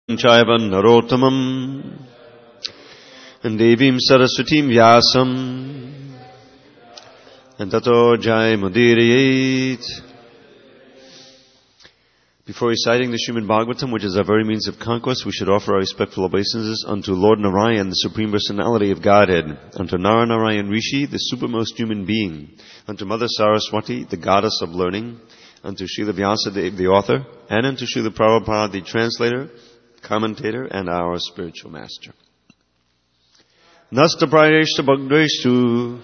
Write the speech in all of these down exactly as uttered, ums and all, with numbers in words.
Chaiva Narottamam and Devim Saraswatim Vyasam and Tato Jai Mudiriyat. Before reciting the Srimad Bhagavatam, which is our very means of conquest, we should offer our respectful obeisances unto Lord Narayan, the Supreme Personality of Godhead, unto Nara Narayan Rishi, the supermost human being, unto Mother Saraswati, the goddess of learning, unto Srila Vyasadeva, the author, and unto Srila Prabhupada, the translator, commentator, and our spiritual master. Nasta prayeshta bhagdreshu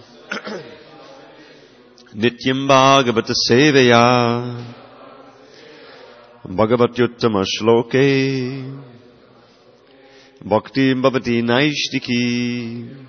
nityam bhagavata sevaya bhagavatyuttama shloke bhakti bhavati naishtiki.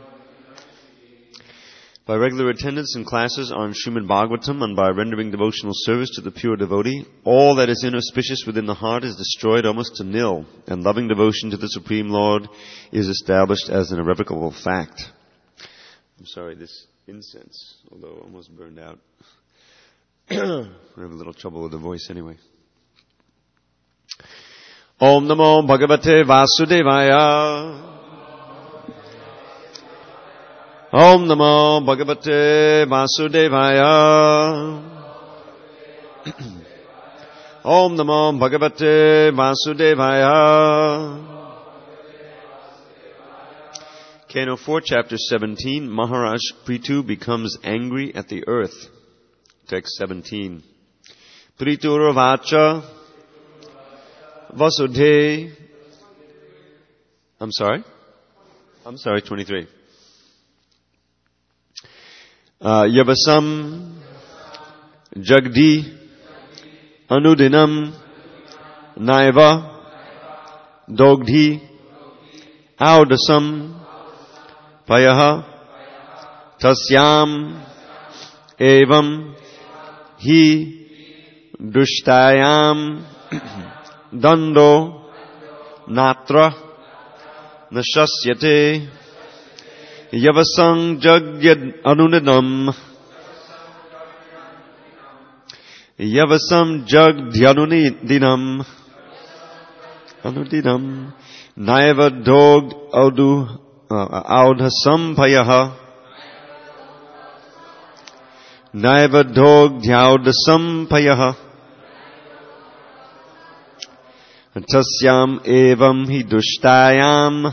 By regular attendance in classes on Srimad Bhagavatam and by rendering devotional service to the pure devotee, all that is inauspicious within the heart is destroyed almost to nil, and loving devotion to the Supreme Lord is established as an irrevocable fact. I'm sorry, this incense, although almost burned out, I have a little trouble with the voice anyway. Om Namo Bhagavate Vasudevaya. Om Namo Bhagavate Vasudevaya. Om Namo Bhagavate Vasudevaya. Canto four, Chapter seventeen, Maharaj Prithu becomes angry at the earth. Text seventeen. Prithu Vasudhe. I'm sorry? I'm sorry, twenty-three. Uh, Yavasam Jagdi Anudinam Naiva Dogdhi Audasam Payaha Tasyam Evam Hi Dushtayam Dando Natra Nashasyate Yavasang Jagyad Anunidam Yavasam Jagdhyanunidinam Anudinam Naiva Dog Audu Audhasam Payaha Naiva Dog Dhyaudasam Payaha Tasyam Evam Hi Dushtayam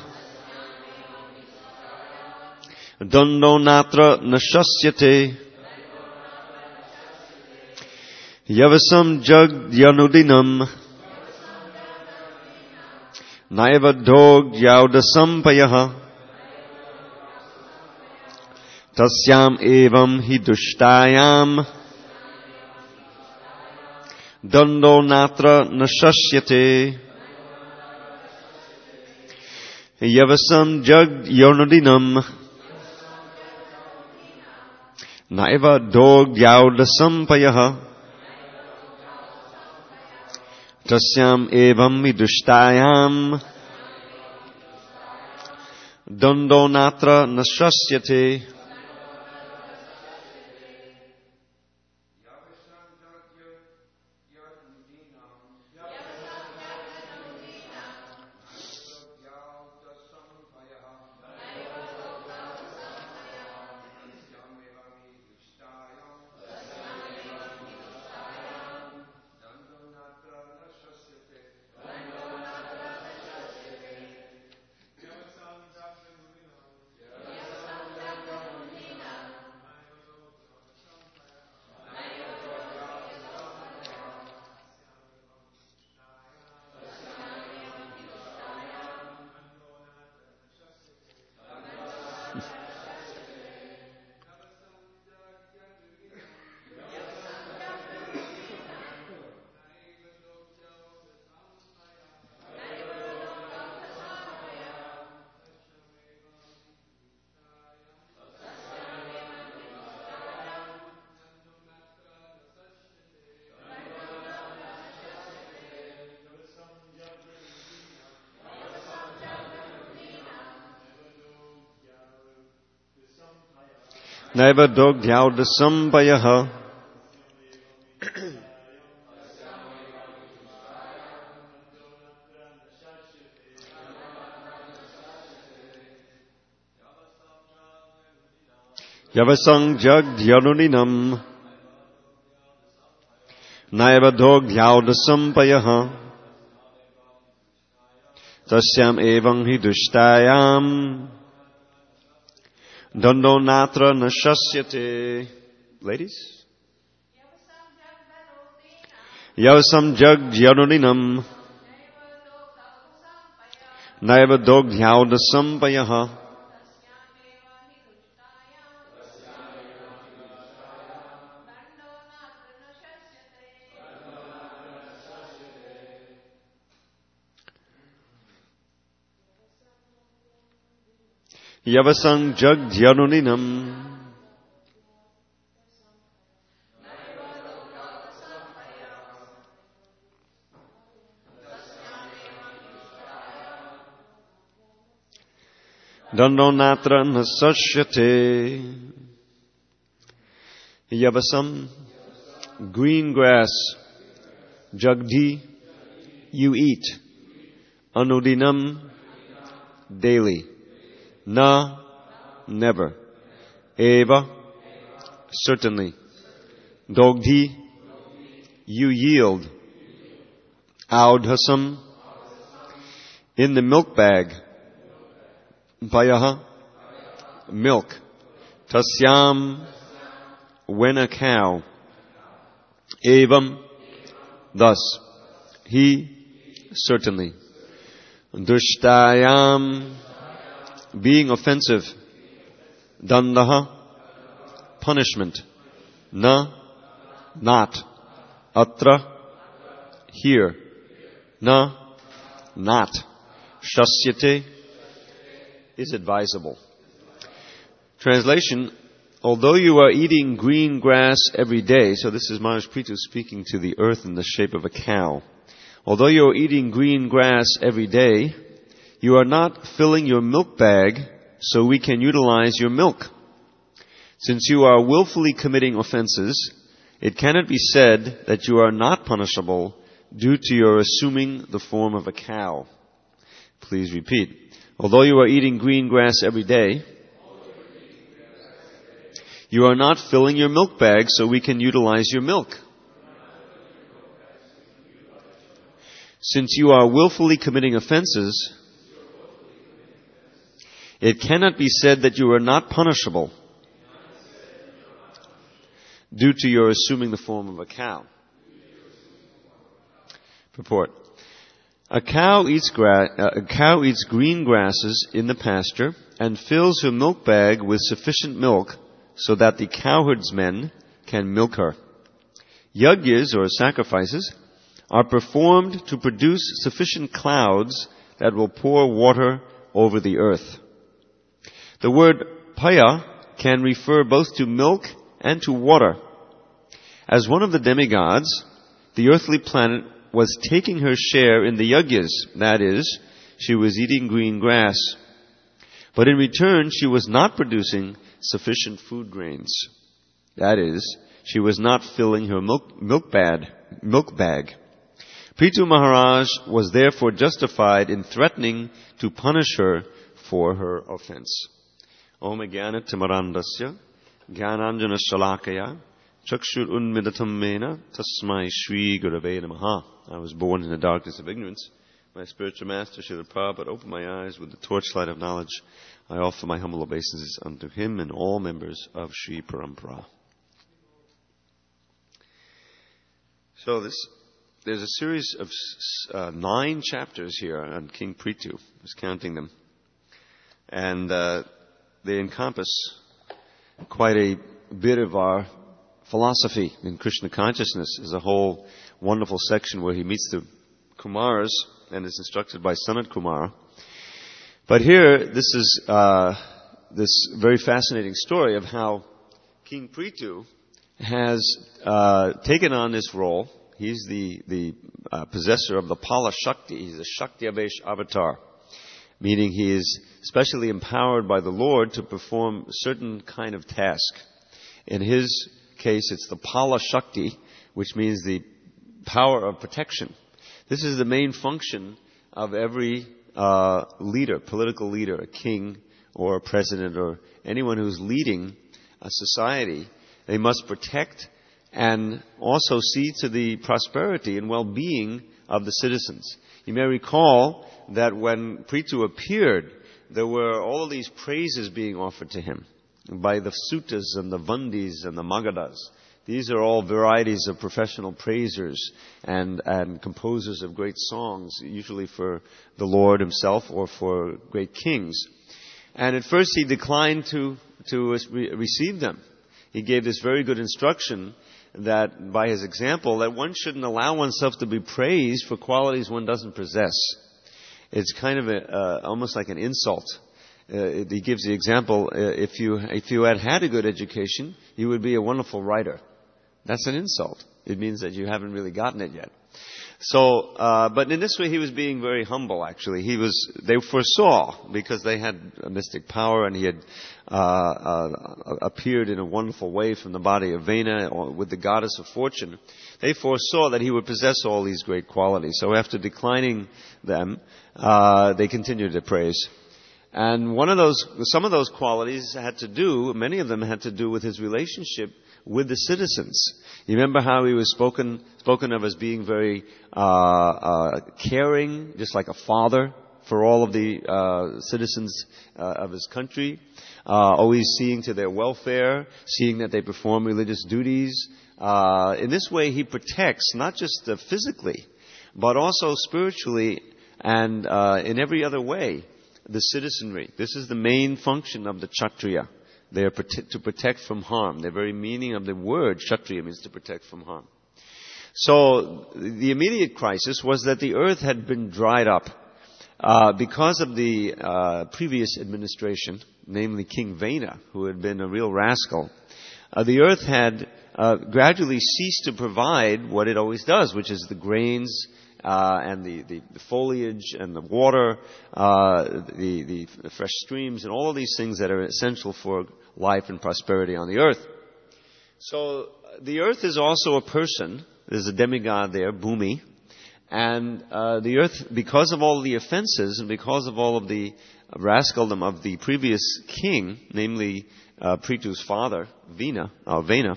Dando Natra Nashasyate Yavasam Jagdhyanudinam Naiva Dog Yaudasam Payaha Tasyam Evam Hi Dushtayam Dando Natra Nashasyate Yavasam Jagdhyanudinam Naiva Dog Yaudasam Payaha Tasyam Evam Idushtayam Dando Natra Nashasyate. Naiva Dogdhyauddasam Payaha Yavasang jagdyanuninam naiva dogdhyaudasampayaha tasyam evang hi dushtayam dandonatra nashasyate. Ladies? Yavasam jagdyanuninam naiva dogdhyaudasampayaha Yavasang jagdyanuninam dandonatra nasashyate. Yavasam, green grass. Jagdi, you eat. Anudinam, daily. Na, never. Eva, certainly. Dogdhi, you yield. Audhasam, in the milk bag. Payaha, milk. Tasyam, when a cow. Evam, thus. He, certainly. Dushtayam, being offensive. Dandaha, punishment. Na, not. Atra, here. Na, not. Shasyate, is advisable. Translation, although you are eating green grass every day, so this is Maharaj Prithu speaking to the earth in the shape of a cow. Although you are eating green grass every day, you are not filling your milk bag so we can utilize your milk. Since you are willfully committing offenses, it cannot be said that you are not punishable due to your assuming the form of a cow. Please repeat. Although you are eating green grass every day, you are not filling your milk bag so we can utilize your milk. Since you are willfully committing offenses, it cannot be said that you are not punishable due to your assuming the form of a cow. Purport. A cow eats gra- a cow eats green grasses in the pasture and fills her milk bag with sufficient milk so that the cowherdsmen can milk her. Yagyas, or sacrifices, are performed to produce sufficient clouds that will pour water over the earth. The word paya can refer both to milk and to water. As one of the demigods, the earthly planet was taking her share in the yagyas, that is, she was eating green grass. But in return, she was not producing sufficient food grains. That is, she was not filling her milk, milk, bag, milk bag. Prithu Maharaj was therefore justified in threatening to punish her for her offense. Om Jnana Timarandasya Jnananjana Shalakaya Chakshur Unmidatam Mena Tasmai Shri Gurave Namaha. I was born in the darkness of ignorance. My spiritual master, Srila Prabhupada, opened my eyes with the torchlight of knowledge. I offer my humble obeisances unto him and all members of Sri Parampara. So this, there's a series of uh, nine chapters here on King Prithu. I was counting them. And uh, they encompass quite a bit of our philosophy in Krishna consciousness. There's a whole wonderful section where he meets the Kumaras and is instructed by Sanat Kumara. But here, this is uh, this very fascinating story of how King Prithu has uh, taken on this role. He's the the uh, possessor of the Pala Shakti. He's a Shakti Avesh avatar, meaning he is specially empowered by the Lord to perform a certain kind of task. In his case, it's the Pala Shakti, which means the power of protection. This is the main function of every uh, leader, political leader, a king or a president or anyone who's leading a society, they must protect and also see to the prosperity and well-being of the citizens. You may recall that when Prithu appeared, there were all these praises being offered to him by the Sutas and the Vandis and the Magadas. These are all varieties of professional praisers and, and composers of great songs, usually for the Lord himself or for great kings. And at first he declined to, to re- receive them. He gave this very good instruction that by his example, that one shouldn't allow oneself to be praised for qualities one doesn't possess. It's kind of a, uh, almost like an insult. Uh, he gives the example, uh, if you if you had had a good education, you would be a wonderful writer. That's an insult. It means that you haven't really gotten it yet. So, uh, but in this way he was being very humble actually. He was, they foresaw, because they had a mystic power and he had uh, uh, appeared in a wonderful way from the body of Vena or with the goddess of fortune. They foresaw that he would possess all these great qualities. So after declining them, uh, they continued to praise. And one of those, some of those qualities had to do, many of them had to do with his relationship with the citizens. You remember how he was spoken spoken of as being very uh, uh, caring, just like a father for all of the uh, citizens uh, of his country, uh, always seeing to their welfare, seeing that they perform religious duties. Uh, in this way, he protects not just uh, physically, but also spiritually and uh, in every other way the citizenry. This is the main function of the Kshatriya. They are prote- to protect from harm. The very meaning of the word Kshatriya means to protect from harm. So the immediate crisis was that the earth had been dried up uh, because of the uh, previous administration, namely King Vena, who had been a real rascal. Uh, the earth had uh, gradually ceased to provide what it always does, which is the grains uh, and the, the, the foliage and the water, uh, the, the, the fresh streams, and all of these things that are essential for life and prosperity on the earth. So the earth is also a person. There's a demigod there, Bhumi. And uh, the earth, because of all the offenses and because of all of the rascaldom of the previous king, namely uh, Prithu's father, Vena, uh, Vena,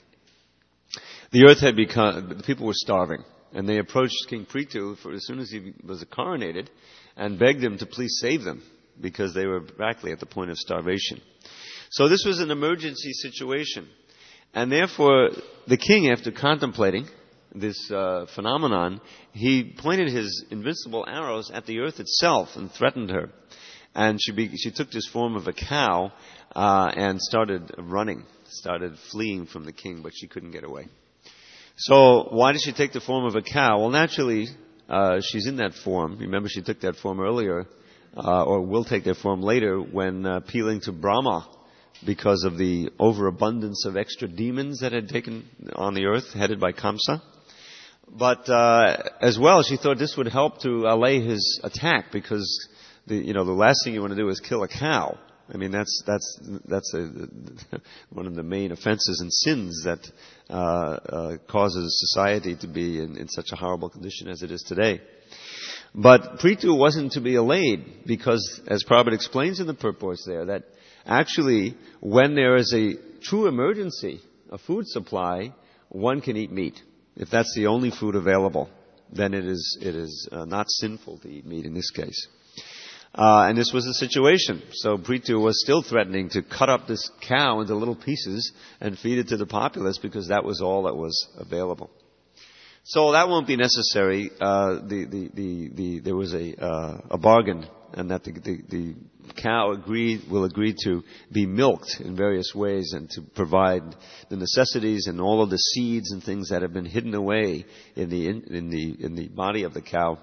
the earth had become, the people were starving. And they approached King Prithu for, as soon as he was coronated and begged him to please save them because they were practically at the point of starvation. So this was an emergency situation. And therefore, the king, after contemplating this uh, phenomenon, he pointed his invincible arrows at the earth itself and threatened her. And she, be, she took this form of a cow uh, and started running, started fleeing from the king, but she couldn't get away. So why did she take the form of a cow? Well, naturally, uh, she's in that form. Remember, she took that form earlier, uh, or will take that form later, when uh, appealing to Brahma because of the overabundance of extra demons that had taken on the earth, headed by Kamsa. But uh, as well, she thought this would help to allay his attack, because the you know the last thing you want to do is kill a cow. I mean, that's that's that's a, one of the main offenses and sins that uh, uh, causes society to be in, in such a horrible condition as it is today. But Prithu wasn't to be allayed, because, as Prabhupada explains in the purports there, that actually when there is a true emergency, a food supply, one can eat meat. If that's the only food available, then it is it is uh, not sinful to eat meat in this case. Uh, and this was the situation. So Prithu was still threatening to cut up this cow into little pieces and feed it to the populace, because that was all that was available. So that won't be necessary. Uh, the, the, the, the, there was a, uh, a bargain, and that the, the, the cow agreed, will agree to be milked in various ways and to provide the necessities and all of the seeds and things that have been hidden away in the, in, in the, in the body of the cow,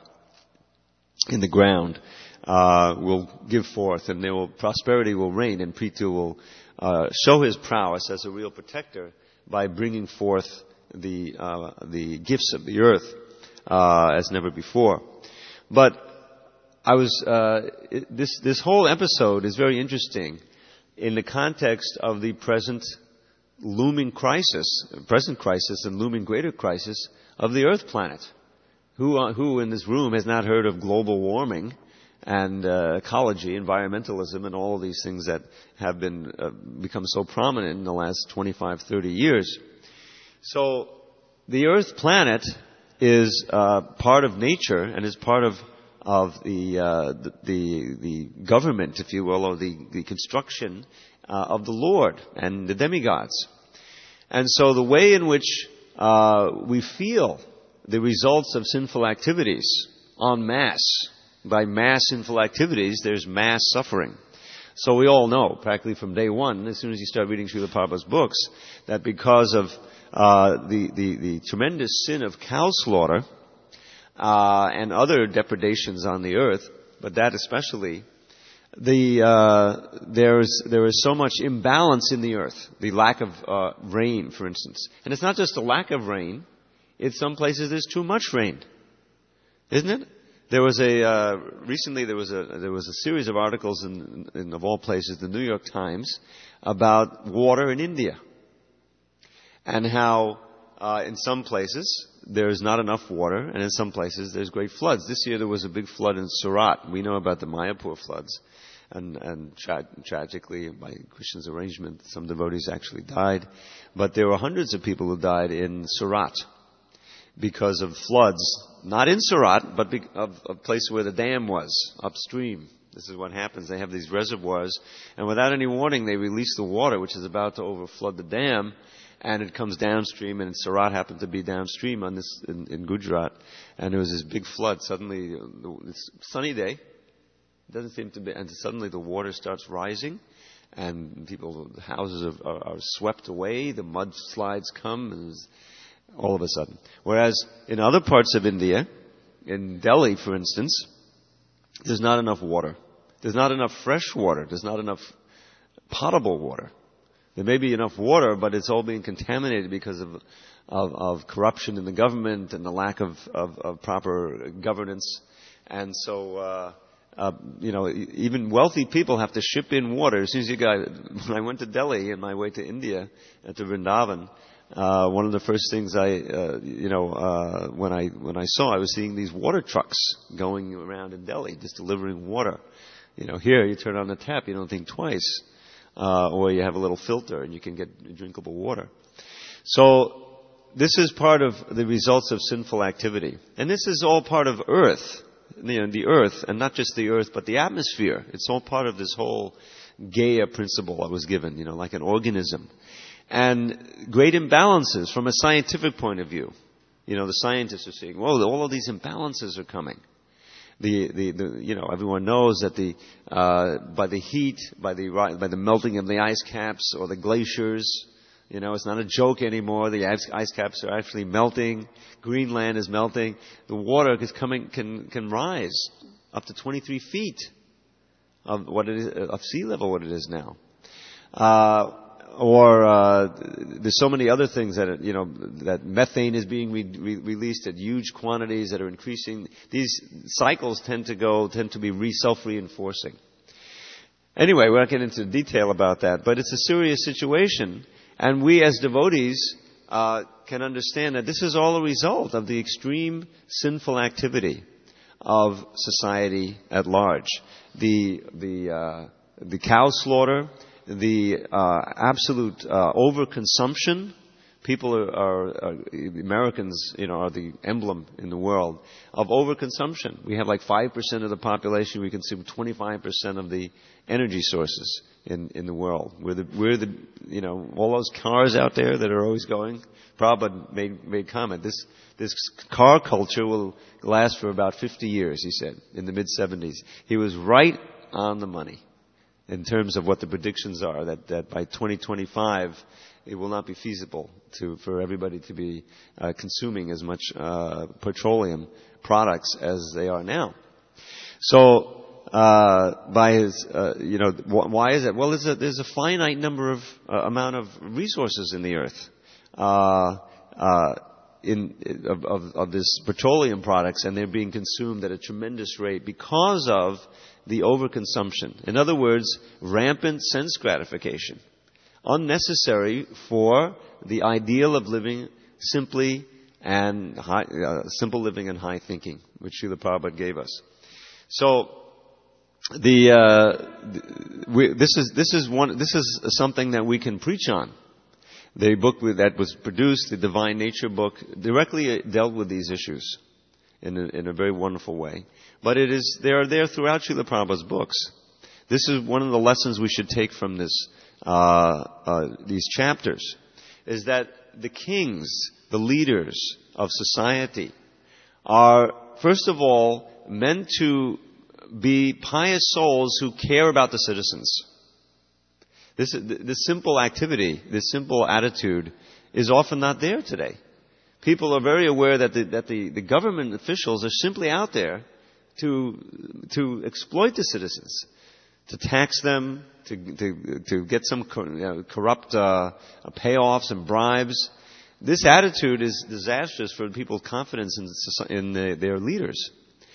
in the ground. Uh, will give forth, and there will, prosperity will reign, and Prithu will uh, show his prowess as a real protector by bringing forth the uh, the gifts of the earth uh, as never before. But I was uh, it, this this whole episode is very interesting in the context of the present looming crisis, present crisis, and looming greater crisis of the Earth planet. Who uh, who in this room has not heard of global warming? and uh, ecology, environmentalism, and all of these things that have been uh, become so prominent in the last twenty-five, thirty years. So the Earth planet is uh, part of nature and is part of of the, uh, the the the government, if you will, or the the construction uh, of the Lord and the demigods. And so the way in which uh, we feel the results of sinful activities en masse, by mass sinful activities, there's mass suffering. So we all know, practically from day one, as soon as you start reading Srila Prabhupada's books, that because of uh, the, the, the tremendous sin of cow slaughter uh, and other depredations on the earth, but that especially, the uh, there's there is so much imbalance in the earth, the lack of uh, rain, for instance. And it's not just a lack of rain. In some places there's too much rain. Isn't it? There was a uh, recently there was a there was a series of articles in, in of all places, the New York Times, about water in India, and how uh, in some places there's not enough water, and in some places there's great floods. This year there was a big flood in Surat. We know about the Mayapur floods, and and tra- tragically, by Krishna's arrangement, some devotees actually died, but there were hundreds of people who died in Surat because of floods. Not in Surat, but of a place where the dam was, upstream. This is what happens. They have these reservoirs, and without any warning, they release the water, which is about to overflood the dam, and it comes downstream, and Surat happened to be downstream on this in, in Gujarat, and there was this big flood. Suddenly, it's a sunny day, it doesn't seem to be, and suddenly the water starts rising, and people, the houses are, are, are swept away, the mudslides come, and all of a sudden. Whereas in other parts of India, in Delhi, for instance, there's not enough water. There's not enough fresh water. There's not enough potable water. There may be enough water, but it's all being contaminated because of of, of corruption in the government and the lack of, of, of proper governance. And so, uh, uh, you know, even wealthy people have to ship in water. As soon as you got, when I went to Delhi on my way to India, uh, to Vrindavan, Uh, one of the first things I, uh, you know, uh, when I when I saw, I was seeing these water trucks going around in Delhi, just delivering water. You know, here you turn on the tap, you don't think twice, uh, or you have a little filter and you can get drinkable water. So this is part of the results of sinful activity, and this is all part of Earth, you know, the Earth, and not just the Earth, but the atmosphere. It's all part of this whole Gaia principle I was given, you know, like an organism. And great imbalances from a scientific point of view. You know, the scientists are saying, "Whoa, all of these imbalances are coming." The, the, the you know, everyone knows that the uh, by the heat, by the by the melting of the ice caps or the glaciers, you know, it's not a joke anymore. The ice, ice caps are actually melting. Greenland is melting. The water is coming can can rise up to twenty-three feet of what it is, of sea level. What it is now. Uh, Or uh, there's so many other things that, you know, that methane is being re- re- released at huge quantities that are increasing. These cycles tend to go, tend to be re- self-reinforcing. Anyway, we're not getting into detail about that, but it's a serious situation. And we as devotees uh, can understand that this is all a result of the extreme sinful activity of society at large. The, the, uh, the cow slaughter, the uh, absolute uh, overconsumption. People are, are, are, Americans, you know, are the emblem in the world of overconsumption. We have like five percent of the population. We consume twenty-five percent of the energy sources in, in the world. We're the, we're the, you know, all those cars out there that are always going. Prabhupada made, made comment. This, this car culture will last for about fifty years, he said, in the mid seventies. He was right on the money in terms of what the predictions are, that, that by twenty twenty-five it will not be feasible to for everybody to be uh, consuming as much uh, petroleum products as they are now. So, uh, by his, uh, you know, wh- why is that? Well, there's a, there's a finite number of uh, amount of resources in the earth, uh, uh, in of, of, of this petroleum products, and they're being consumed at a tremendous rate because of the overconsumption. In other words, rampant sense gratification. Unnecessary for the ideal of living simply and high, uh, simple living and high thinking, which Srila Prabhupada gave us. So, the, uh, we, this is this is one this is something that we can preach on. The book that was produced, the Divine Nature book, directly dealt with these issues in a, in a very wonderful way. But it is they are there throughout Srila Prabhupada's books. This is one of the lessons we should take from this uh, uh, these chapters, is that the kings, the leaders of society, are first of all meant to be pious souls who care about the citizens. This, this simple activity, this simple attitude is often not there today. People are very aware that the, that the, the government officials are simply out there to, to exploit the citizens, to tax them, to, to, to get some you know, corrupt uh, payoffs and bribes. This attitude is disastrous for people's confidence in, in the, their leaders.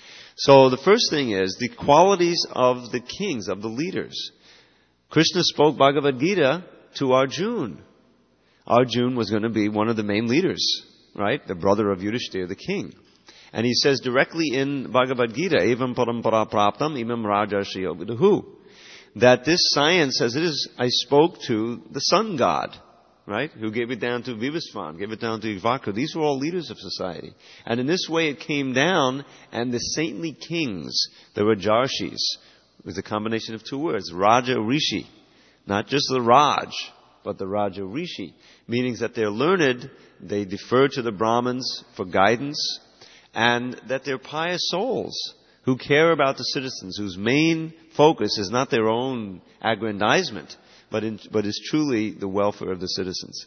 So the first thing is the qualities of the kings, of the leaders. Krishna spoke Bhagavad Gita to Arjuna. Arjuna was going to be one of the main leaders, right? The brother of Yudhishthira, the king. And he says directly in Bhagavad Gita, Evam parampara praptam imam rajarshriyo viduhu, that this science, as it is, I spoke to the sun god, right? Who gave it down to Vivasvan, gave it down to Ivaka. These were all leaders of society. And in this way it came down, and the saintly kings, the Rajarshis, was a combination of two words, Raja Rishi. Not just the Raj, but the Raja Rishi. Meaning that they're learned, they defer to the Brahmins for guidance, and that they're pious souls who care about the citizens, whose main focus is not their own aggrandizement, but, in, but is truly the welfare of the citizens.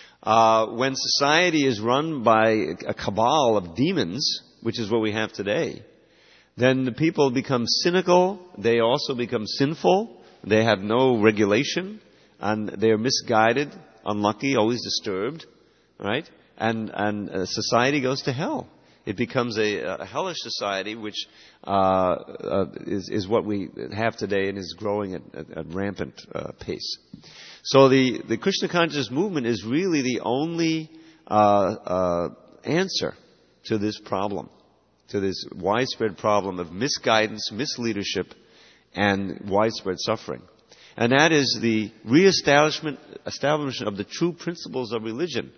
Uh, when society is run by a cabal of demons, which is what we have today, then the people become cynical, they also become sinful, they have no regulation, and they are misguided, unlucky, always disturbed, right? And, and uh, society goes to hell. It becomes a, a hellish society, which uh, uh, is, is what we have today and is growing at, at, at rampant uh, pace. So the, the Krishna consciousness movement is really the only uh, uh, answer to this problem, to this widespread problem of misguidance, misleadership, and widespread suffering. And that is the reestablishment establishment of the true principles of religion,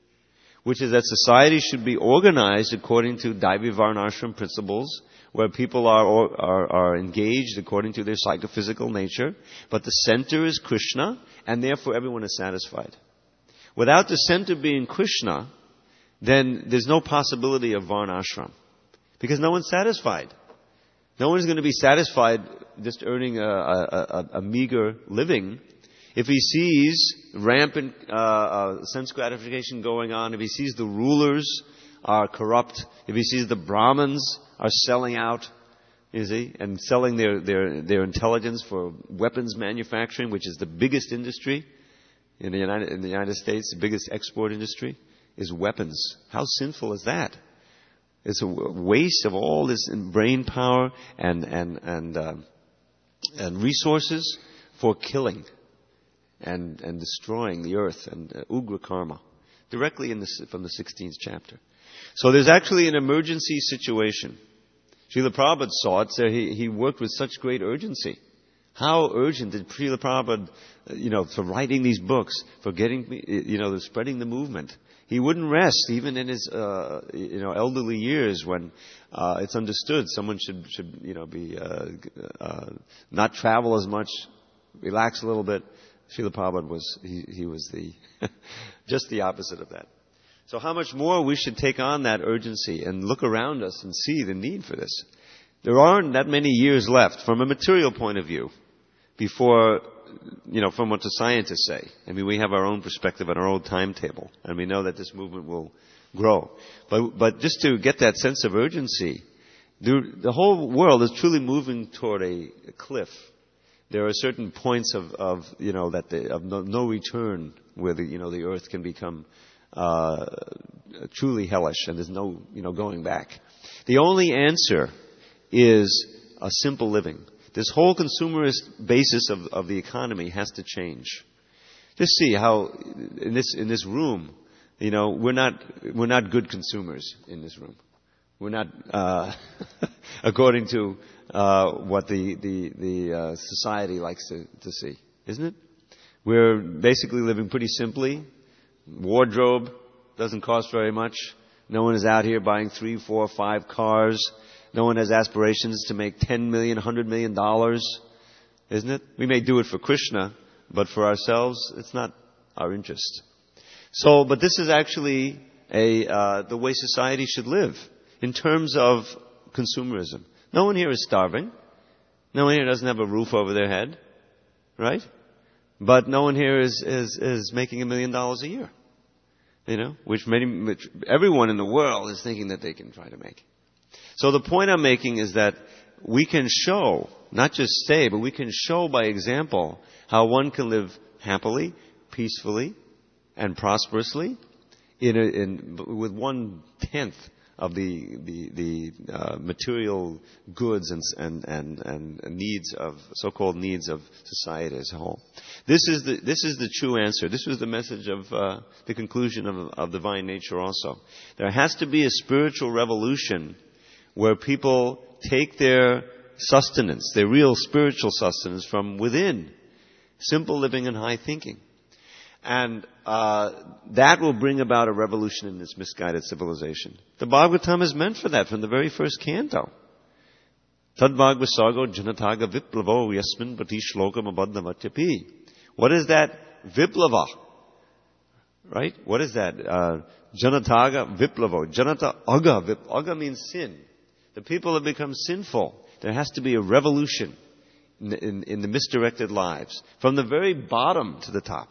which is that society should be organized according to Daivi Varnashram principles, where people are, are, are engaged according to their psychophysical nature, but the center is Krishna, and therefore everyone is satisfied. Without the center being Krishna, then there's no possibility of Varnashram, because no one's satisfied. No one's going to be satisfied just earning a, a, a, a meager living if he sees rampant uh, uh, sense gratification going on, if he sees the rulers are corrupt, if he sees the Brahmins are selling out, you see, and selling their, their, their intelligence for weapons manufacturing, which is the biggest industry in the United, in the United States, the biggest export industry is weapons. How sinful is that? It's a waste of all this brain power and and and uh, and resources for killing and and destroying the earth and uh, ugra karma, directly in the, from the sixteenth chapter. So there's actually an emergency situation. Srila Prabhupada saw it, so he he worked with such great urgency. How urgent did Srila Prabhupada, you know, for writing these books, for getting, you know, spreading the movement? He wouldn't rest, even in his, uh, you know, elderly years, when uh, it's understood someone should, should, you know, be uh, uh, not travel as much, relax a little bit. Srila Prabhupada was he, he was the just the opposite of that. So how much more we should take on that urgency and look around us and see the need for this. There aren't that many years left from a material point of view before, you know, from what the scientists say. I mean, we have our own perspective and our own timetable, and we know that this movement will grow. But, but just to get that sense of urgency, the, the whole world is truly moving toward a, a cliff. There are certain points of, of you know, that the, of no, no return where the, you know, the earth can become uh, truly hellish, and there's no, you know, going back. The only answer is a simple living. This whole consumerist basis of, of the economy has to change. Just see how in this in this room, you know, we're not we're not good consumers in this room. We're not. Uh, according to uh, what the the, the uh, society likes to, to see, isn't it? We're basically living pretty simply. Wardrobe doesn't cost very much. No one is out here buying three, four, five cars. No one has aspirations to make ten million, one hundred million dollars, isn't it? We may do it for Krishna, but for ourselves, it's not our interest. So, but this is actually a uh, the way society should live in terms of consumerism. No one here is starving. No one here doesn't have a roof over their head, right? But no one here is is, is making a million dollars a year, you know, which many, which everyone in the world is thinking that they can try to make. So the point I'm making is that we can show, not just say, but we can show by example how one can live happily, peacefully, and prosperously in, a, in with one tenth of the the, the uh, material goods and, and and and needs of so-called needs of society as a whole. This is the this is the true answer. This was the message of uh, the conclusion of, of divine nature. Also, there has to be a spiritual revolution where people take their sustenance, their real spiritual sustenance, from within, simple living and high thinking. And uh, that will bring about a revolution in this misguided civilization. The Bhagavatam is meant for that from the very first canto. Tad Bhagavasago janataga viplavo yasmin pati shlokam abadnavatyapi. What is that viplava? Right? What is that? Uh, janataga viplavo. Janata aga. Vip, aga means sin. The people have become sinful. There has to be a revolution in, in, in the misdirected lives. From the very bottom to the top.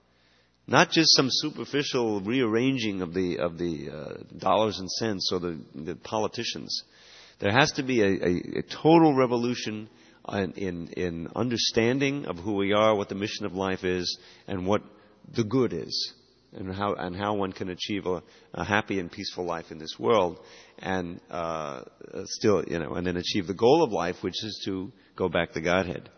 Not just some superficial rearranging of the of the uh, dollars and cents or the, the politicians. There has to be a, a, a total revolution in, in in understanding of who we are, what the mission of life is, and what the good is, and how and how one can achieve a, a happy and peaceful life in this world, and uh, still, you know, and then achieve the goal of life, which is to go back to Godhead.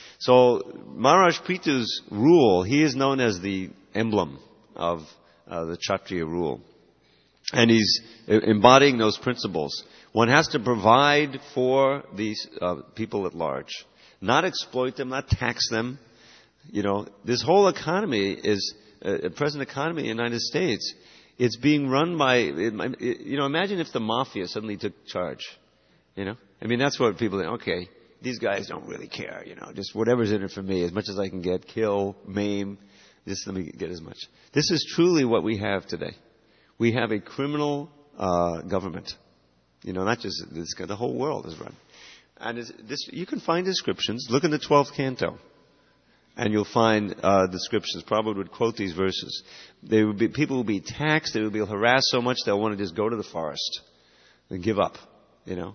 So Maharaj Prithu's rule, he is known as the emblem of uh, the Kshatriya rule. And he's embodying those principles. One has to provide for these uh, people at large. Not exploit them, not tax them. You know, this whole economy is, uh, present economy in the United States, it's being run by, it, you know, imagine if the mafia suddenly took charge. You know? I mean, that's what people think, okay, these guys don't really care, you know, just whatever's in it for me, as much as I can get, kill, maim, just let me get as much. This is truly what we have today. We have a criminal uh, government. You know, not just this, the whole world is run. And it's, this, you can find descriptions. Look in the twelfth canto, and you'll find uh, descriptions. Prabhupada would quote these verses. They would be, people will be taxed. They will be harassed so much they'll want to just go to the forest and give up. You know.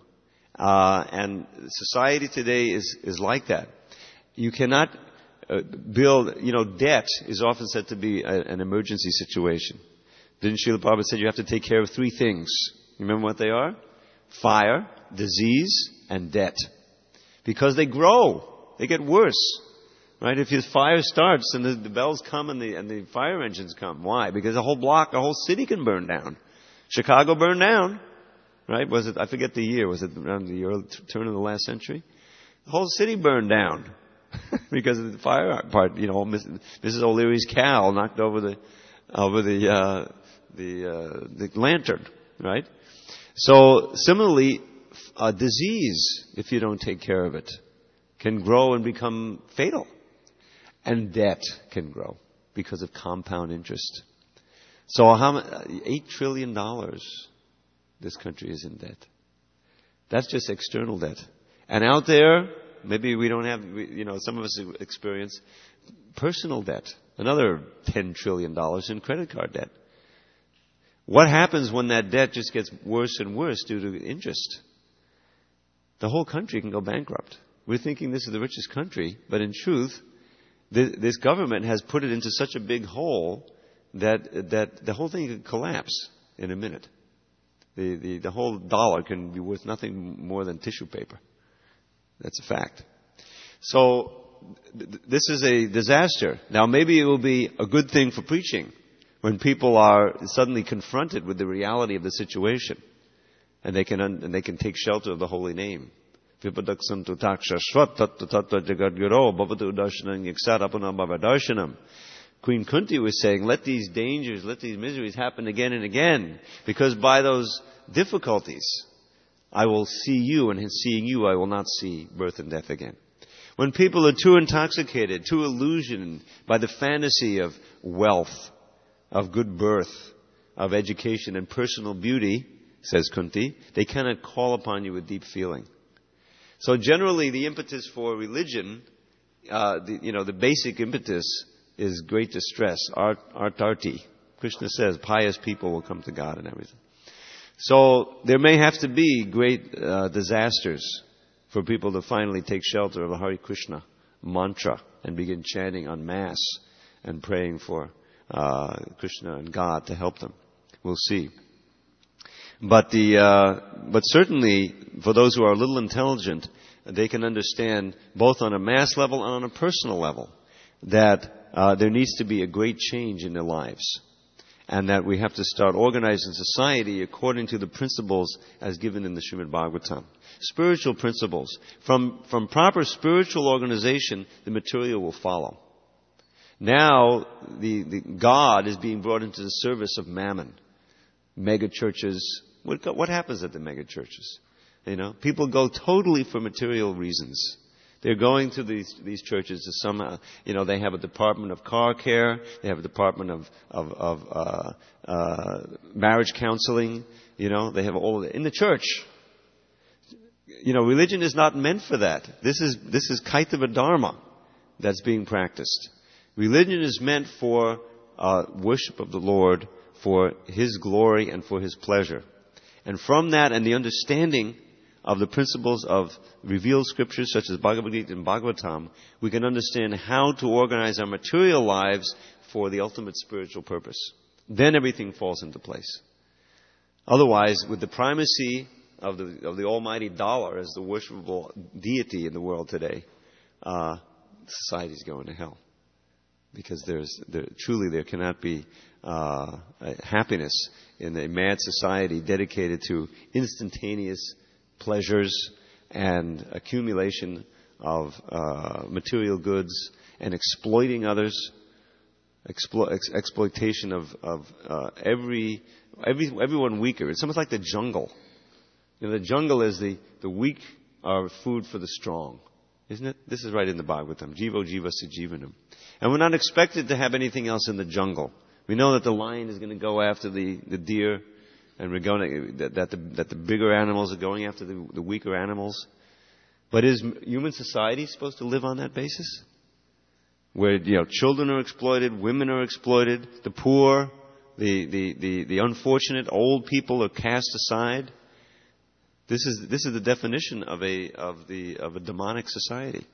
Uh, and society today is, is like that. You cannot uh, build, you know, debt is often said to be a, an emergency situation. Didn't Srila Prabhupada say you have to take care of three things? You remember what they are? Fire, disease, and debt. Because they grow. They get worse. Right? If your fire starts and the, the bells come and the, and the fire engines come. Why? Because a whole block, a whole city can burn down. Chicago burned down. Right? Was it, I forget the year, was it around the early turn of the last century? The whole city burned down because of the fire part. You know, Missus O'Leary's cow knocked over the, over the, uh, the, uh, the lantern, right? So, similarly, a disease, if you don't take care of it, can grow and become fatal. And debt can grow because of compound interest. So, how, eight trillion dollars. This country is in debt. That's just external debt. And out there, maybe we don't have, you know, some of us experience personal debt. Another ten trillion dollars in credit card debt. What happens when that debt just gets worse and worse due to interest? The whole country can go bankrupt. We're thinking this is the richest country, but in truth, this government has put it into such a big hole that, that the whole thing could collapse in a minute. The, the, the whole dollar can be worth nothing more than tissue paper. That's a fact. So, th- this is a disaster. Now, maybe it will be a good thing for preaching when people are suddenly confronted with the reality of the situation. and they can un- and they can take shelter of the holy name. Vipadaksantu takshashvat tattva tattva jagadguru bhavatu darshanam yaksarapuna bhavadarshanam. Queen Kunti was saying, let these dangers, let these miseries happen again and again, because by those difficulties, I will see you, and in seeing you, I will not see birth and death again. When people are too intoxicated, too illusioned by the fantasy of wealth, of good birth, of education and personal beauty, says Kunti, they cannot call upon you with deep feeling. So generally, the impetus for religion, uh, the, you know, the basic impetus is great distress, art, artarti. Krishna says pious people will come to God and everything. So there may have to be great uh, disasters for people to finally take shelter of a Hare Krishna mantra and begin chanting en masse and praying for uh, Krishna and God to help them. We'll see. But the uh, but certainly for those who are a little intelligent, they can understand both on a mass level and on a personal level that Uh, there needs to be a great change in their lives, and that we have to start organizing society according to the principles as given in the Srimad Bhagavatam. Spiritual principles. From, from proper spiritual organization, the material will follow. Now, the, the God is being brought into the service of mammon. Mega churches. What, what happens at the mega churches? You know, people go totally for material reasons. They're going to these these churches to somehow, you know, they have a department of car care, they have a department of of, of uh, uh, marriage counseling, you know, they have all of it in the church. You know, religion is not meant for that. This is this is Kaitava Dharma that's being practiced. Religion is meant for uh, worship of the Lord, for His glory and for His pleasure. And from that and the understanding of the principles of revealed scriptures such as Bhagavad Gita and Bhagavatam, we can understand how to organize our material lives for the ultimate spiritual purpose. Then everything falls into place. Otherwise, with the primacy of the of the almighty dollar as the worshipable deity in the world today, uh, society is going to hell. Because there's there, truly there cannot be uh, happiness in a mad society dedicated to instantaneous pleasures and accumulation of uh, material goods and exploiting others, explo- ex- exploitation of, of uh, every, every everyone weaker. It's almost like the jungle. You know, the jungle is the, the weak are food for the strong. Isn't it? This is right in the Bhagavatam. Jivo jiva sujivanam. And we're not expected to have anything else in the jungle. We know that the lion is going to go after the, the deer. And we're going to, that the, that the bigger animals are going after the, the weaker animals. But is human society supposed to live on that basis? Where, you know, children are exploited, women are exploited, the poor, the, the, the, the unfortunate, old people are cast aside. This is, this is the definition of a, of the, of a demonic society.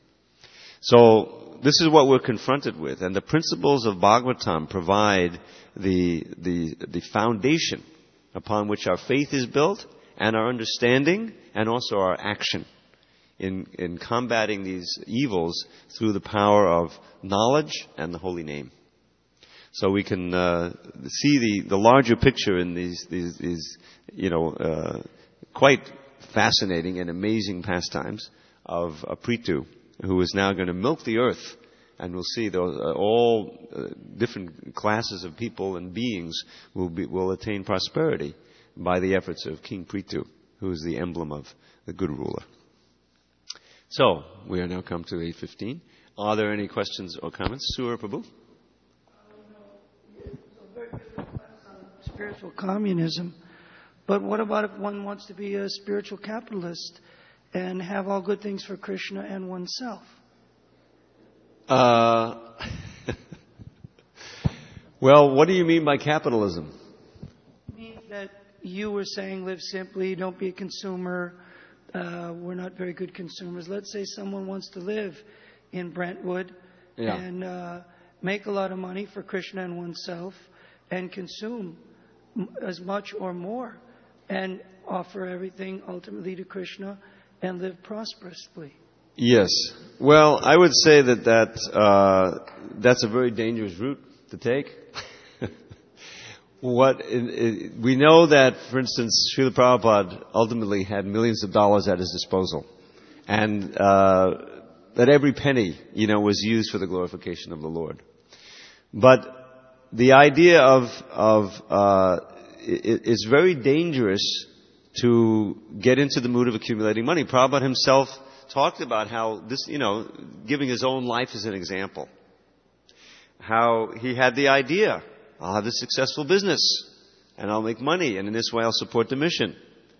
So, this is what we're confronted with. And the principles of Bhagavatam provide the, the, the foundation upon which our faith is built, and our understanding, and also our action in, in combating these evils through the power of knowledge and the holy name. So we can uh, see the, the larger picture in these, these, these you know, uh, quite fascinating and amazing pastimes of uh, Prithu, who is now going to milk the earth. And we'll see those, uh, all uh, different classes of people and beings will be, will attain prosperity by the efforts of King Prithu, who is the emblem of the good ruler. So, we are now come to eight fifteen. Are there any questions or comments? Surya Prabhu? Spiritual communism. But what about if one wants to be a spiritual capitalist and have all good things for Krishna and oneself? Uh, well, what do you mean by capitalism? I mean that you were saying live simply, don't be a consumer. Uh, we're not very good consumers. Let's say someone wants to live in Brentwood yeah. and uh, make a lot of money for Krishna and oneself and consume m- as much or more and offer everything ultimately to Krishna and live prosperously. Yes. Well, I would say that, that uh, that's a very dangerous route to take. what it, it, we know that, for instance, Srila Prabhupada ultimately had millions of dollars at his disposal, and uh, that every penny, you know, was used for the glorification of the Lord. But the idea of of uh, it, it's very dangerous to get into the mood of accumulating money. Prabhupada himself talked about how this, you know, giving his own life as an example, how he had the idea, I'll have a successful business, and I'll make money, and in this way I'll support the mission.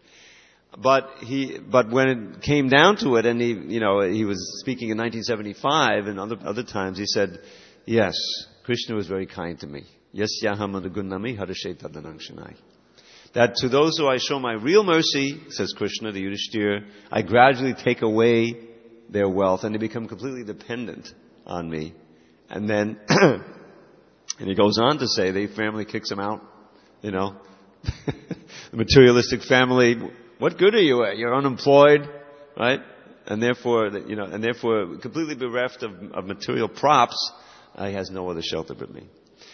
But he, but when it came down to it, and he, you know, he was speaking in nineteen seventy-five, and other other times he said, "Yes, Krishna was very kind to me. Yes, yaham anagunnami harashet tadanang." That to those who I show my real mercy, says Krishna to Yudhishthira, I gradually take away their wealth, and they become completely dependent on me, and then. And he goes on to say the family kicks him out, you know. The materialistic family, what good are you at? You're unemployed, right? And therefore, you know, and therefore completely bereft of, of material props, uh, he has no other shelter but me.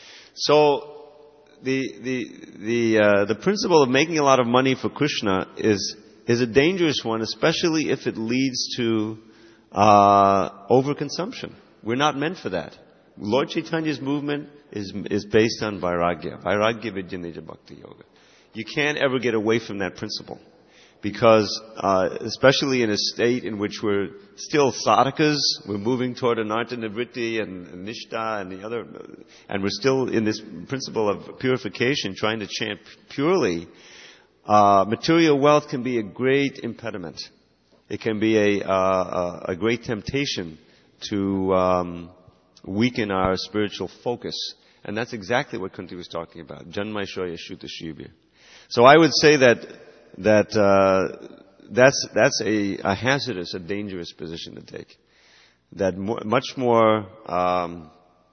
So the the the uh, the principle of making a lot of money for Krishna is is a dangerous one, especially if it leads to uh, overconsumption. We're not meant for that. Lord Chaitanya's movement is is based on vairagya. Vairagya vidya nija bhakti yoga. You can't ever get away from that principle. Because, uh, especially in a state in which we're still sadhakas, we're moving toward anartha nivritti and, and nishta and the other, and we're still in this principle of purification, trying to chant purely, uh, material wealth can be a great impediment. It can be a, uh, a great temptation to, um, weaken our spiritual focus. And that's exactly what Kunti was talking about. Janmaishoya Shuta Shivya. So I would say that that uh, that's that's a, a hazardous, a dangerous position to take. That more, much more um,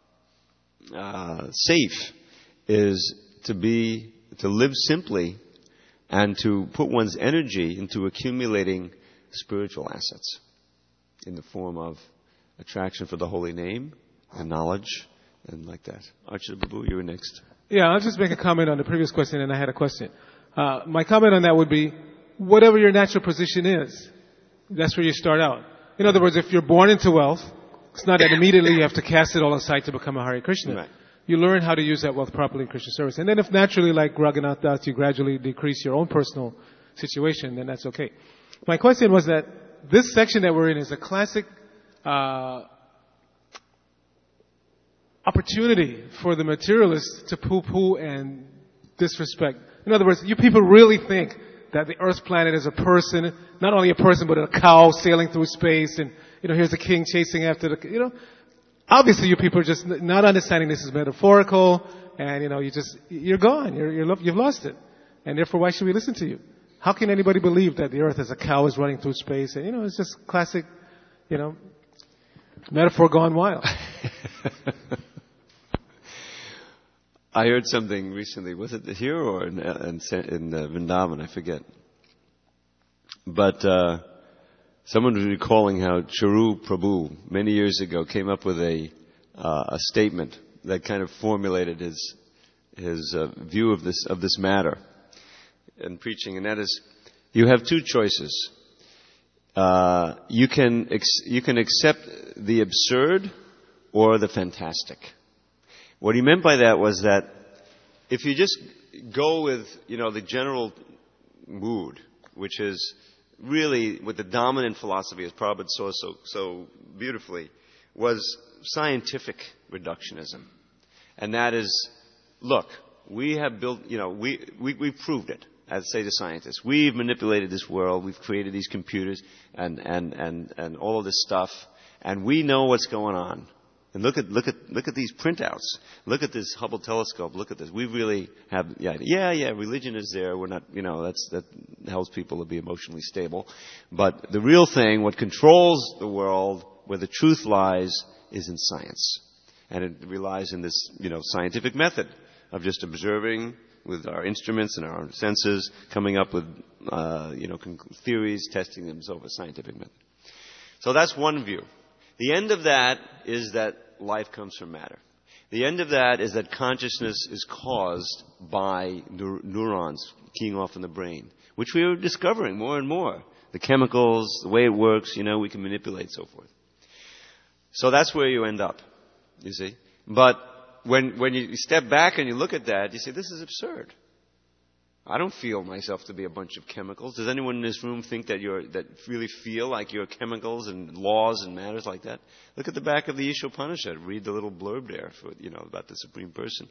uh, safe is to be to live simply and to put one's energy into accumulating spiritual assets in the form of attraction for the holy name and knowledge and like that. Archita Prabhu, you were next. Yeah, I'll just make a comment on the previous question, and I had a question. Uh, my comment on that would be, whatever your natural position is, that's where you start out. In other words, if you're born into wealth, it's not that immediately you have to cast it all aside to become a Hare Krishna. Right. You learn how to use that wealth properly in Krishna service. And then if naturally, like Raghunath Das, you gradually decrease your own personal situation, then that's okay. My question was that this section that we're in is a classic uh, opportunity for the materialists to poo-poo and disrespect. In other words, you people really think that the Earth planet is a person, not only a person, but a cow sailing through space, and, you know, here's the king chasing after the, you know. Obviously, you people are just not understanding this is metaphorical, and, you know, you just, you're gone. You're, you're, you've lost it. And therefore, why should we listen to you? How can anybody believe that the Earth is a cow is running through space? And, you know, it's just classic, you know, metaphor gone wild. I heard something recently. Was it here or in, in, in uh, Vrindavan? I forget. But uh, someone was recalling how Charu Prabhu many years ago came up with a uh, a statement that kind of formulated his his uh, view of this of this matter in preaching, and that is, you have two choices. Uh, you can ex- you can accept the absurd or the fantastic. What he meant by that was that if you just go with, you know, the general mood, which is really what the dominant philosophy, as Prabhupada saw so, so beautifully, was scientific reductionism. And that is, look, we have built, you know, we, we, we proved it, as say the scientists. We've manipulated this world, we've created these computers and, and, and, and all of this stuff, and we know what's going on. And look at look at look at these printouts. Look at this Hubble telescope. Look at this. We really have yeah yeah yeah. Religion is there. We're not, you know, that's that helps people to be emotionally stable. But the real thing, what controls the world, where the truth lies, is in science, and it relies in this, you know, scientific method of just observing with our instruments and our senses, coming up with uh, you know theories, testing them over scientific method. So that's one view. The end of that is that life comes from matter. The end of that is that consciousness is caused by neur- neurons keying off in the brain, which we are discovering more and more. The chemicals, the way it works, you know, we can manipulate, so forth. So that's where you end up, you see. But when when you step back and you look at that, you say, this is absurd. I don't feel myself to be a bunch of chemicals. Does anyone in this room think that you're that really feel like you're chemicals and laws and matters like that? Look at the back of the Ishopanishad. Read the little blurb there for you know about the Supreme Person,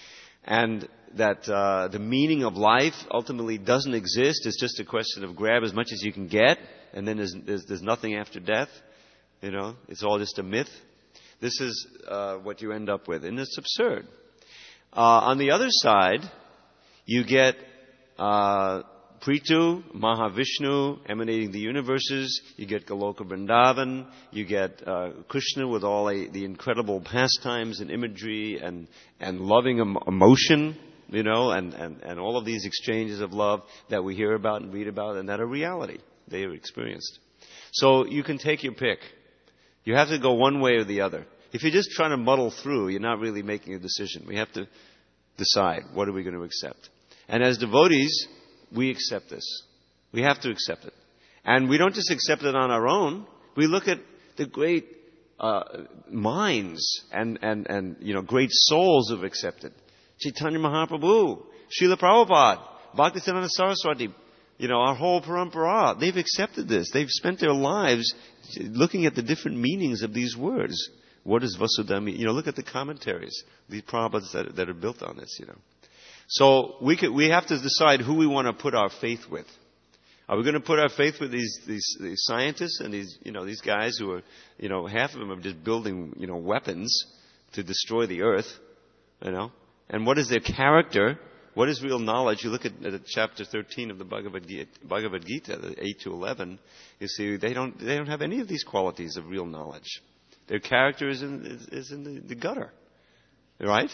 and that uh, the meaning of life ultimately doesn't exist. It's just a question of grab as much as you can get, and then there's there's, there's nothing after death. You know, it's all just a myth. This is uh, what you end up with, and it's absurd. Uh, on the other side, you get Uh, Prithu, Mahavishnu emanating the universes. You get Goloka Vrindavan. You get uh, Krishna with all a, the incredible pastimes and imagery and, and loving em- emotion, you know, and, and, and all of these exchanges of love that we hear about and read about and that are reality. They are experienced. So you can take your pick. You have to go one way or the other. If you're just trying to muddle through, you're not really making a decision. We have to decide, what are we going to accept? And as devotees, we accept this. We have to accept it. And we don't just accept it on our own. We look at the great uh, minds and, and, and, you know, great souls who've accepted. Chaitanya Mahaprabhu, Srila Prabhupada, Bhaktisiddhanta Saraswati, you know, our whole parampara. They've accepted this. They've spent their lives looking at the different meanings of these words. What does Vasudha mean? You know, look at the commentaries, these Prabhupads that, that are built on this, you know. So we could, we have to decide who we want to put our faith with. Are we going to put our faith with these, these, these scientists and these, you know, these guys who are, you know, half of them are just building, you know, weapons to destroy the earth, you know? And what is their character? What is real knowledge? You look at, at chapter thirteen of the Bhagavad Gita, Bhagavad Gita, the eight to eleven. You see, they don't, they don't have any of these qualities of real knowledge. Their character is in, is, is in the, the gutter, right?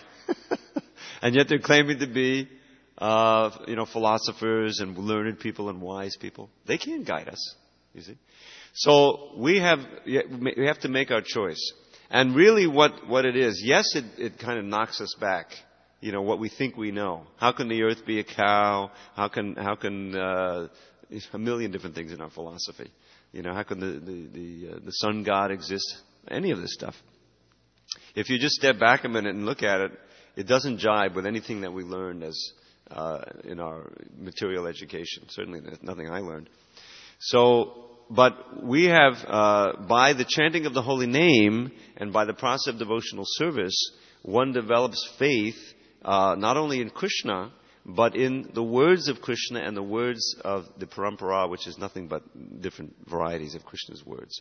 And yet they're claiming to be, uh, you know, philosophers and learned people and wise people. They can't guide us, you see. So we have we have to make our choice. And really, what, what it is, yes, it, it kind of knocks us back. You know, what we think we know. How can the earth be a cow? How can how can uh, a million different things in our philosophy? You know, how can the the the, uh, the sun god exist? Any of this stuff. If you just step back a minute and look at it, it doesn't jibe with anything that we learned as uh, in our material education. Certainly, there's nothing I learned. So, but we have, uh, by the chanting of the holy name and by the process of devotional service, one develops faith uh, not only in Krishna, but in the words of Krishna and the words of the parampara, which is nothing but different varieties of Krishna's words.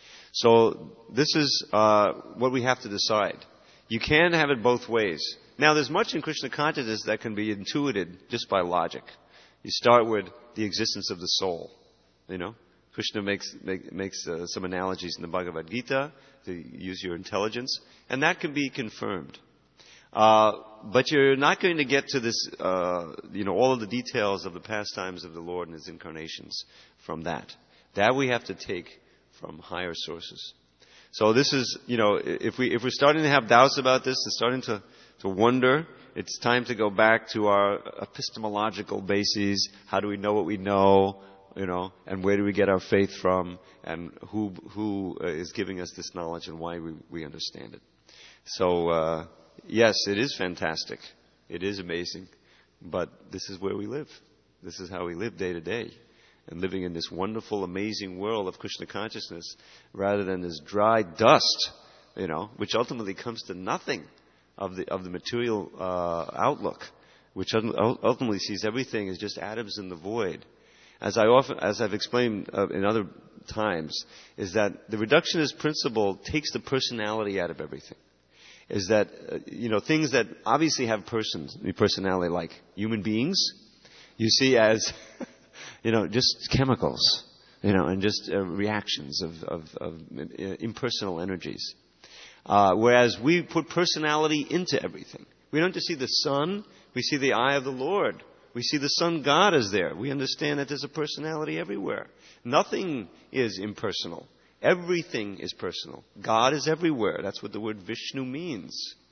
So this is uh, what we have to decide. You can have it both ways. Now, there's much in Krishna consciousness that can be intuited just by logic. You start with the existence of the soul. You know, Krishna makes make, makes uh, some analogies in the Bhagavad Gita to use your intelligence, and that can be confirmed. Uh, but you're not going to get to this, uh, you know, all of the details of the pastimes of the Lord and His incarnations from that. That we have to take from higher sources. So this is, you know, if we if we're starting to have doubts about this and starting to to wonder, it's time to go back to our epistemological bases. How do we know what we know? You know, and where do we get our faith from? And who who is giving us this knowledge and why we, we understand it? So uh, yes, it is fantastic. It is amazing. But this is where we live. This is how we live day to day. And living in this wonderful, amazing world of Krishna consciousness, rather than this dry dust, you know, which ultimately comes to nothing of the of the material uh, outlook, which ultimately sees everything as just atoms in the void. As I often, as I've explained uh, in other times, is that the reductionist principle takes the personality out of everything. Is that uh, you know things that obviously have persons, personality, like human beings, you see as you know, just chemicals, you know, and just uh, reactions of, of, of impersonal energies. Uh, whereas we put personality into everything. We don't just see the sun, we see the eye of the Lord. We see the sun God is there. We understand that there's a personality everywhere. Nothing is impersonal. Everything is personal. God is everywhere. That's what the word Vishnu means.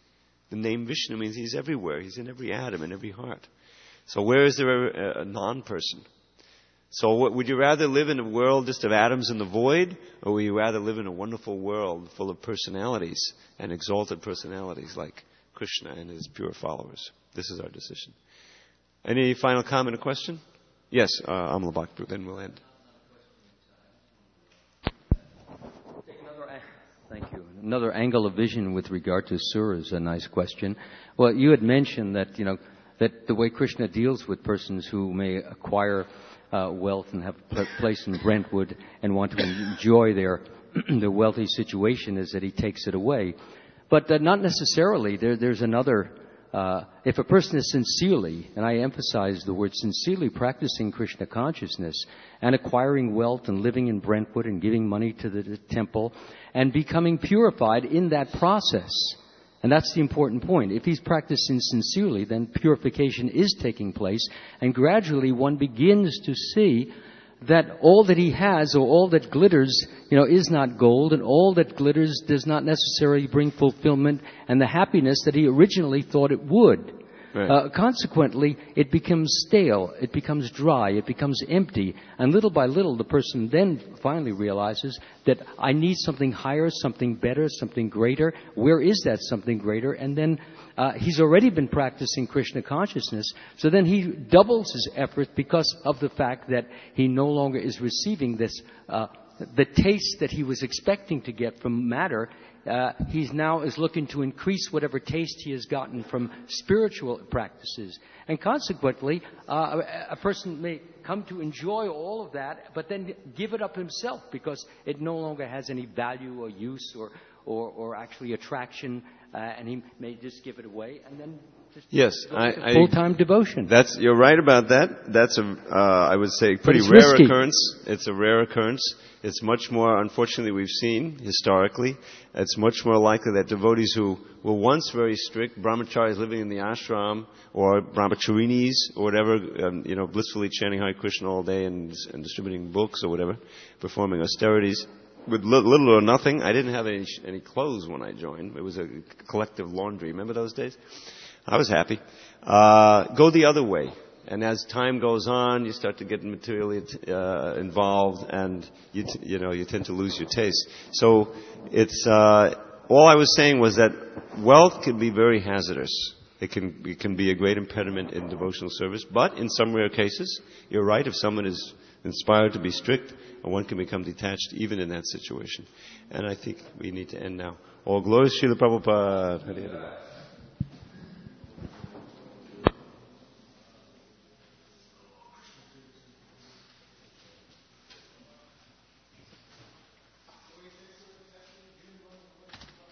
The name Vishnu means he's everywhere. He's in every atom, in every heart. So where is there a, a non-person? So what, would you rather live in a world just of atoms in the void, or would you rather live in a wonderful world full of personalities and exalted personalities like Krishna and his pure followers? This is our decision. Any final comment or question? Yes, uh, Amala Bhakti, then we'll end. Thank you. Another angle of vision with regard to Surah is a nice question. Well, you had mentioned that, you know, that the way Krishna deals with persons who may acquire uh, wealth and have a place in Brentwood and want to enjoy their their wealthy situation is that he takes it away. But uh, not necessarily. There, there's another... Uh, if a person is sincerely, and I emphasize the word sincerely, practicing Krishna consciousness and acquiring wealth and living in Brentwood and giving money to the, the temple and becoming purified in that process, and that's the important point. If he's practicing sincerely, then purification is taking place, and gradually one begins to see that all that he has, or all that glitters, you know, is not gold, and all that glitters does not necessarily bring fulfillment and the happiness that he originally thought it would. Right. Uh, consequently, it becomes stale, it becomes dry, it becomes empty, and little by little the person then finally realizes that I need something higher, something better, something greater. Where is that something greater? And then uh, he's already been practicing Krishna consciousness, so then he doubles his effort because of the fact that he no longer is receiving this uh, the taste that he was expecting to get from matter. Uh, he's now is looking to increase whatever taste he has gotten from spiritual practices. And consequently, uh, a, a person may come to enjoy all of that, but then give it up himself because it no longer has any value or use or, or, or actually attraction, uh, and he may just give it away and then just yes, I, I, full-time devotion. That's, you're right about that. That's a, uh, I would say, pretty rare risky. occurrence. It's a rare occurrence. It's much more, unfortunately, we've seen historically, it's much more likely that devotees who were once very strict, brahmacharis living in the ashram, or brahmacharinis, or whatever, um, you know, blissfully chanting Hare Krishna all day and, and distributing books or whatever, performing austerities, with li- little or nothing. I didn't have any, any clothes when I joined. It was a collective laundry. Remember those days? I was happy. Uh, go the other way. And as time goes on, you start to get materially uh, involved, and you, t- you know you tend to lose your taste. So it's uh, all I was saying was that wealth can be very hazardous. It can it can be a great impediment in devotional service. But in some rare cases, you're right. If someone is inspired to be strict, one can become detached even in that situation. And I think we need to end now. All glories, Srila Prabhupada.